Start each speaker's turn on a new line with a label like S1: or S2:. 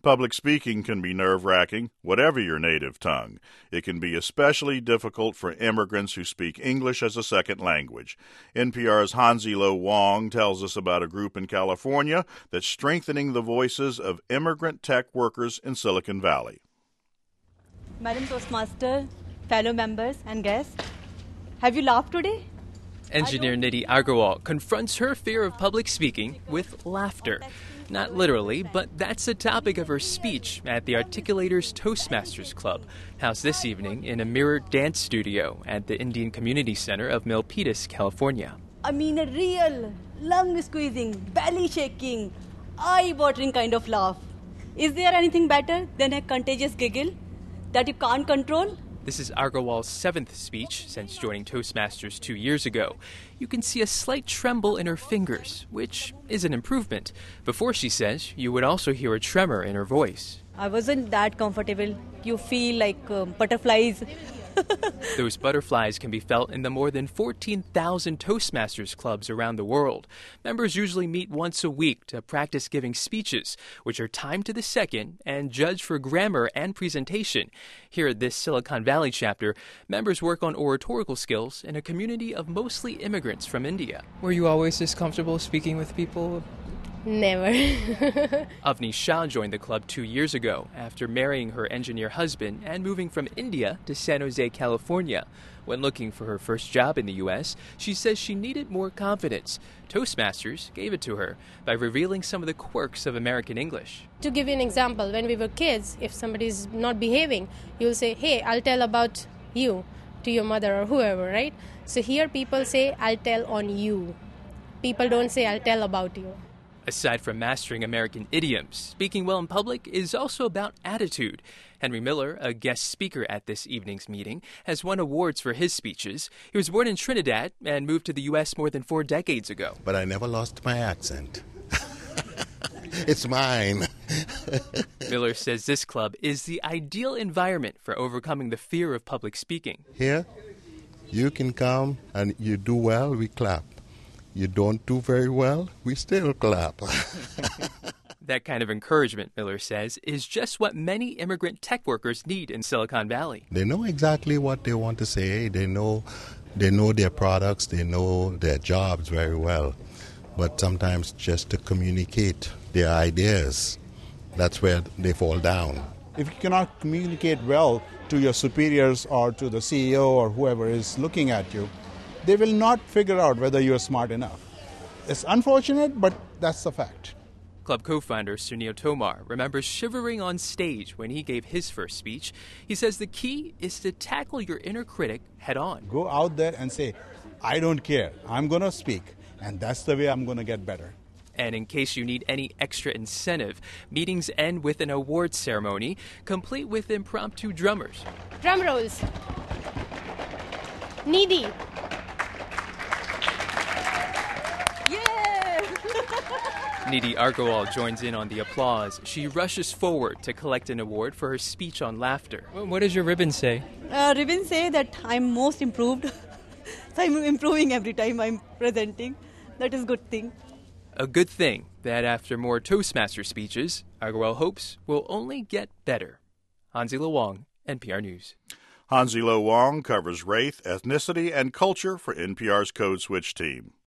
S1: Public speaking can be nerve-wracking, whatever your native tongue. It can be especially difficult for immigrants who speak English as a second language. NPR's Hansilo Wong tells us about a group in California that's strengthening the voices of immigrant tech workers in Silicon Valley.
S2: Madam Toastmaster, fellow members and guests, have you laughed today?
S3: Engineer Nidhi Agarwal confronts her fear of public speaking with laughter. Not literally, but that's the topic of her speech at the Articulators Toastmasters Club, housed this evening in a mirror dance studio at the Indian Community Center of Milpitas, California.
S2: I mean a real, lung-squeezing, belly-shaking, eye-watering kind of laugh. Is there anything better than a contagious giggle that you can't control?
S3: This is Agarwal's 7th speech since joining Toastmasters 2 years ago. You can see a slight tremble in her fingers, which is an improvement. Before, she says, you would also hear a tremor in her voice.
S2: I wasn't that comfortable. You feel like butterflies.
S3: Those butterflies can be felt in the more than 14,000 Toastmasters clubs around the world. Members usually meet once a week to practice giving speeches, which are timed to the second and judged for grammar and presentation. Here at this Silicon Valley chapter, members work on oratorical skills in a community of mostly immigrants from India.
S4: Were you always this comfortable speaking with people?
S5: Never.
S3: Avni Shah joined the club 2 years ago after marrying her engineer husband and moving from India to San Jose, California. When looking for her first job in the U.S., she says she needed more confidence. Toastmasters gave it to her by revealing some of the quirks of American English.
S5: To give you an example, when we were kids, if somebody's not behaving, you'll say, hey, I'll tell about you to your mother or whoever, right? So here people say, I'll tell on you. People don't say, I'll tell about you.
S3: Aside from mastering American idioms, speaking well in public is also about attitude. Henry Miller, a guest speaker at this evening's meeting, has won awards for his speeches. He was born in Trinidad and moved to the U.S. more than 4 decades ago.
S6: But I never lost my accent. It's mine.
S3: Miller says this club is the ideal environment for overcoming the fear of public speaking.
S6: Here, you can come and you do well, we clap. You don't do very well, we still clap.
S3: That kind of encouragement, Miller says, is just what many immigrant tech workers need in Silicon Valley.
S6: They know exactly what they want to say. They know their products. They know their jobs very well. But sometimes just to communicate their ideas, that's where they fall down.
S7: If you cannot communicate well to your superiors or to the CEO or whoever is looking at you, they will not figure out whether you're smart enough. It's unfortunate, but that's the fact.
S3: Club co-founder Sunil Tomar remembers shivering on stage when he gave his first speech. He says the key is to tackle your inner critic head on.
S7: Go out there and say, I don't care. I'm going to speak, and that's the way I'm going to get better.
S3: And in case you need any extra incentive, meetings end with an awards ceremony, complete with impromptu drummers.
S5: Drum rolls. Nidhi.
S3: Nidhi Agarwal joins in on the applause. She rushes forward to collect an award for her speech on laughter.
S4: What does your ribbon say?
S2: Ribbon say that I'm most improved. So I'm improving every time I'm presenting. That is a good thing.
S3: A good thing that after more Toastmaster speeches, Agarwal hopes will only get better. Hansilo Wong, NPR News.
S1: Hansilo Wong covers race, ethnicity, and culture for NPR's Code Switch team.